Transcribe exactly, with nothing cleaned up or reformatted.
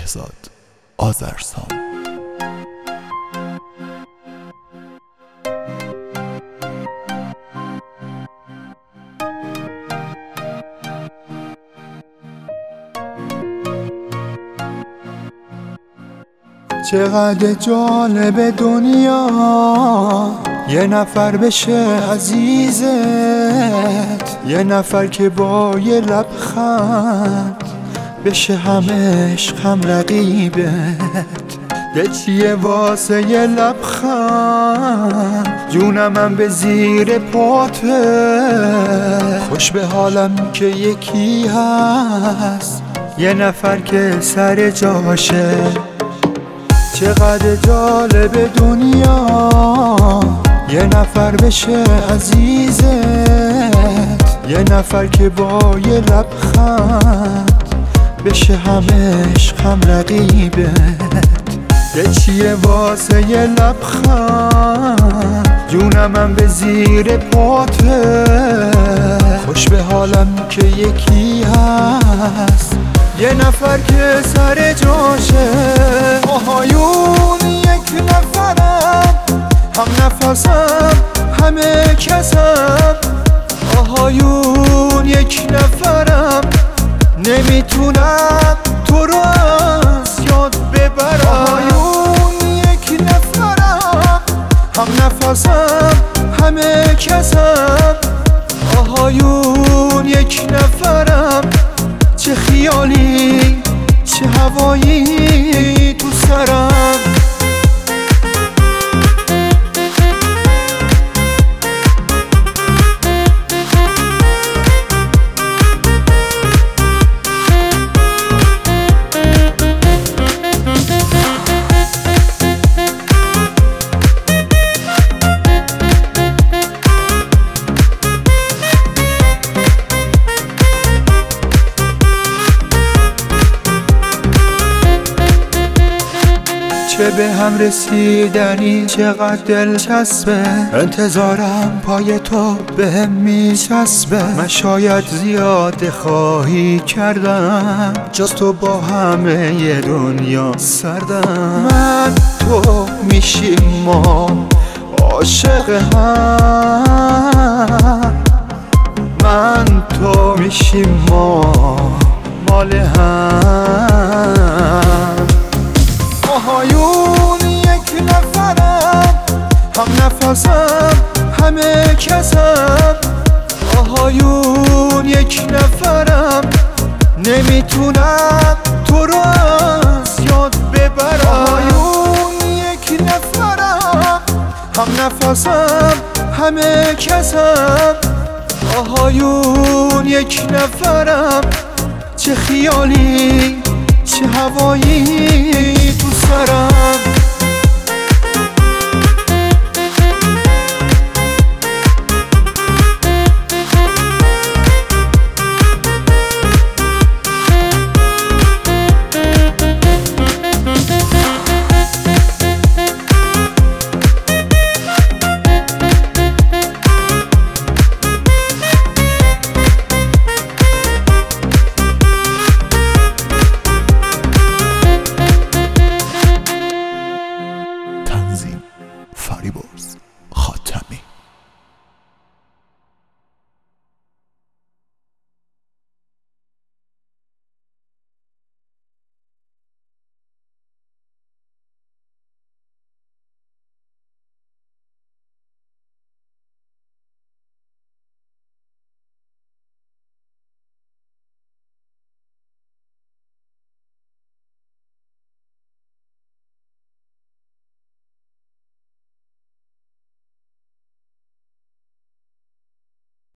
بهزاد آذرسان. چقدر جالب دنیا یه نفر بشه عزیزت، یه نفر که با یه لبخند بشه همه عشق هم رقیبت. دل چیه واسه یه لبخند، جونم من به زیر پاته. خوش به حالم که یکی هست، یه نفر که سر جاشه. چقدر جالب دنیا یه نفر بشه عزیزت، یه نفر که با یه لبخند بشه همه عشق هم رقیبت. دل چیه واسه یه لبخند، جونم من به زیر پاته. خوش به حالم که یکی هست، یه نفر که سر جاشه. آهایون یک نفرم، هم نفسم همه کسم. آهایون یک نفرم، نمیتونم تو رو از یاد ببرم. آهایون یک نفرم، هم نفسم همه کسم. آهایون یک نفرم، چه خیالی چه هوایی تو سرم. چه به هم رسیدنی چقدر دلچسبه، انتظارم پای تو به هم میچسبه. من شاید زیاد خواهی کردم، جز تو با همه ی دنیا سردم. من تو میشیم ما عاشق هم، من تو میشیم ما مال هم. آهایون یک نفرم، هم نفسم همه کسم. آهایون یک نفرم، نمیتونم تو رو از یاد ببرم. آهایون یک نفرم، هم نفسم همه کسم. آهایون یک نفرم، چه خیالی چه هوایی